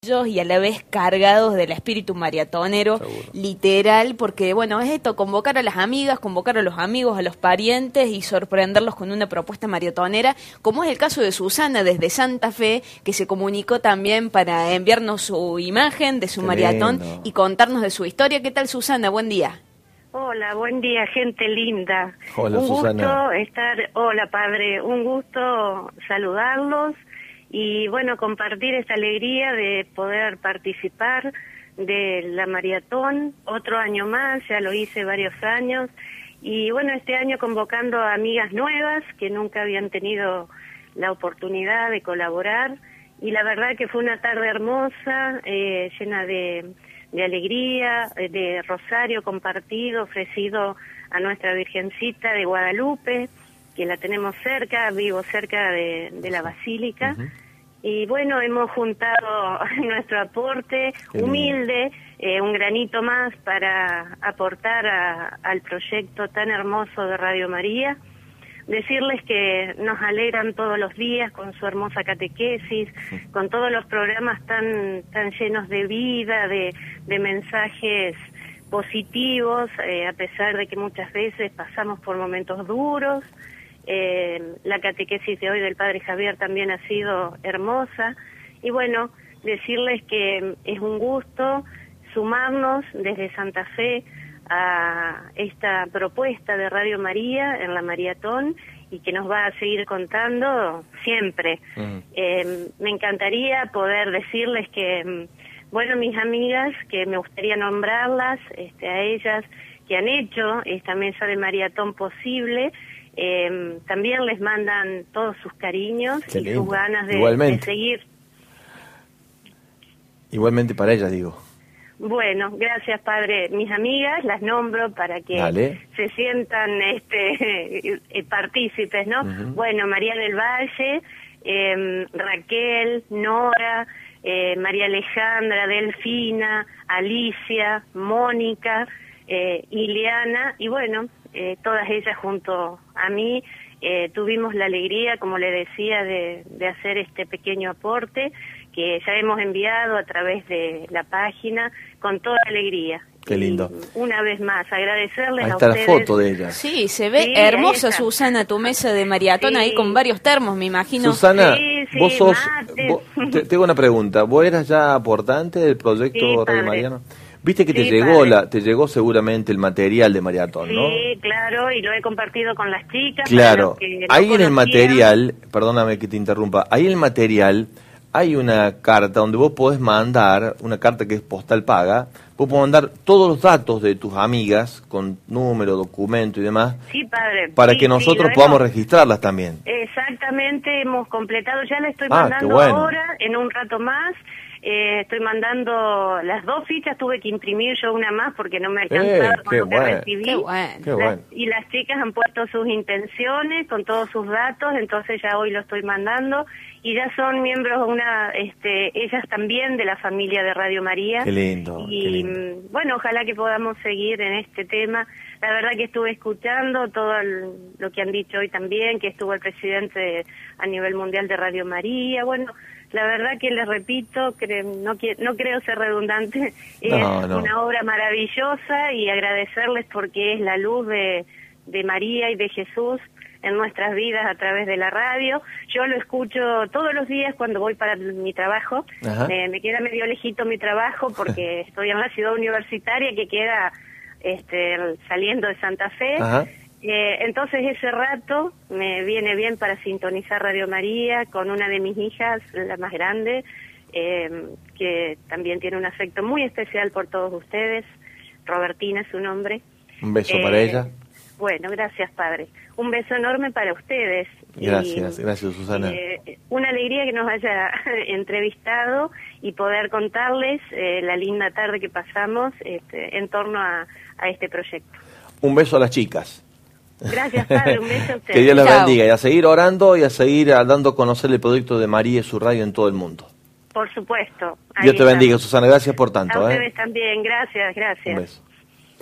Y a la vez cargados del espíritu maratonero, Seguro. literal, porque bueno, es esto, convocar a las amigas, convocar a los amigos, a los parientes y sorprenderlos con una propuesta maratonera, como es el caso de Susana desde Santa Fe, que se comunicó también para enviarnos su imagen de su Qué maratón lindo. y contarnos de su historia. ¿Qué tal, Susana? Buen día. Hola, buen día, gente linda. Hola, un Susana. gusto estar, hola padre, un gusto saludarlos y bueno, compartir esta alegría de poder participar de la maratón, otro año más, ya lo hice varios años, y bueno, este año convocando a amigas nuevas que nunca habían tenido la oportunidad de colaborar, y la verdad que fue una tarde hermosa, llena de alegría, de rosario compartido, ofrecido a nuestra Virgencita de Guadalupe, que la tenemos cerca, vivo cerca de la Basílica. Y bueno, hemos juntado nuestro aporte humilde, un granito más para aportar al proyecto tan hermoso de Radio María. Decirles que nos alegran todos los días con su hermosa catequesis, con todos los programas tan llenos de vida, de mensajes positivos, a pesar de que muchas veces pasamos por momentos duros. La catequesis de hoy del Padre Javier también ha sido hermosa. Y bueno, decirles que es un gusto sumarnos desde Santa Fe a esta propuesta de Radio María en la maratón y que nos va a seguir contando siempre. Me encantaría poder decirles que, bueno, mis amigas, que me gustaría nombrarlas, a ellas que han hecho esta mesa de maratón posible, también les mandan todos sus cariños Qué y lindo. sus ganas de seguir. Igualmente para ella, digo. Bueno, gracias padre. Mis amigas las nombro para que Dale. se sientan partícipes, ¿no? Bueno, María del Valle, Raquel, Nora, María Alejandra, Delfina, Alicia, Mónica, Ileana, y bueno, todas ellas junto a mí tuvimos la alegría, como le decía, de hacer este pequeño aporte que ya hemos enviado a través de la página con toda alegría. Qué lindo. Y una vez más, agradecerles Ahí a está ustedes. la foto de ella. Sí, se ve Sí, hermosa, ahí está. Susana, tu mesa de maratón Sí. ahí con varios termos, me imagino. Susana, Sí, vos sos... mate. Tengo una pregunta. ¿Vos eras ya aportante del proyecto Sí, Radio padre. Mariano? Viste que Sí, te llegó seguramente el material de maratón, ¿no? Sí, claro, y lo he compartido con las chicas. Claro. para los que no Ahí en el conocían. material, perdóname que te interrumpa, ahí en el material hay una carta donde vos podés mandar, una carta que es postal paga, vos podés mandar todos los datos de tus amigas, con número, documento y demás, Sí, padre. para Sí, que sí, nosotros lo podamos hemos- registrarlas también. Exactamente, hemos completado, ya le estoy Ah, mandando qué bueno. ahora, en un rato más, estoy mandando las 2 fichas, tuve que imprimir yo una más porque no me alcanzaba con qué lo que bueno. recibí. Qué bueno. Qué bueno. Y las chicas han puesto sus intenciones con todos sus datos, entonces ya hoy lo estoy mandando, y ya son miembros, ellas también de la familia de Radio María. Qué lindo, Y qué lindo. bueno, ojalá que podamos seguir en este tema. La verdad que estuve escuchando todo lo que han dicho hoy también, que estuvo el presidente a nivel mundial de Radio María. Bueno, la verdad que les repito, no creo ser redundante, es No. una obra maravillosa, y agradecerles porque es la luz de María y de Jesús en nuestras vidas a través de la radio. Yo lo escucho todos los días cuando voy para mi trabajo. Ajá. Me queda medio lejito mi trabajo porque estoy en la ciudad universitaria que queda saliendo de Santa Fe. Ajá. Entonces ese rato me viene bien para sintonizar Radio María con una de mis hijas, la más grande, que también tiene un afecto muy especial por todos ustedes. Robertina es su nombre. Un beso para ella. Bueno, gracias padre. Un beso enorme para ustedes. Gracias, gracias Susana. Una alegría que nos haya entrevistado y poder contarles la linda tarde que pasamos en torno a este proyecto. Un beso a las chicas. Gracias padre, un beso a ustedes. Que Dios les Chao. bendiga y a seguir orando y a seguir dando a conocer el proyecto de María y su radio en todo el mundo. Por supuesto. Ahí Dios te está. bendiga, Susana. Gracias por tanto. A ustedes también, gracias, gracias. Un beso.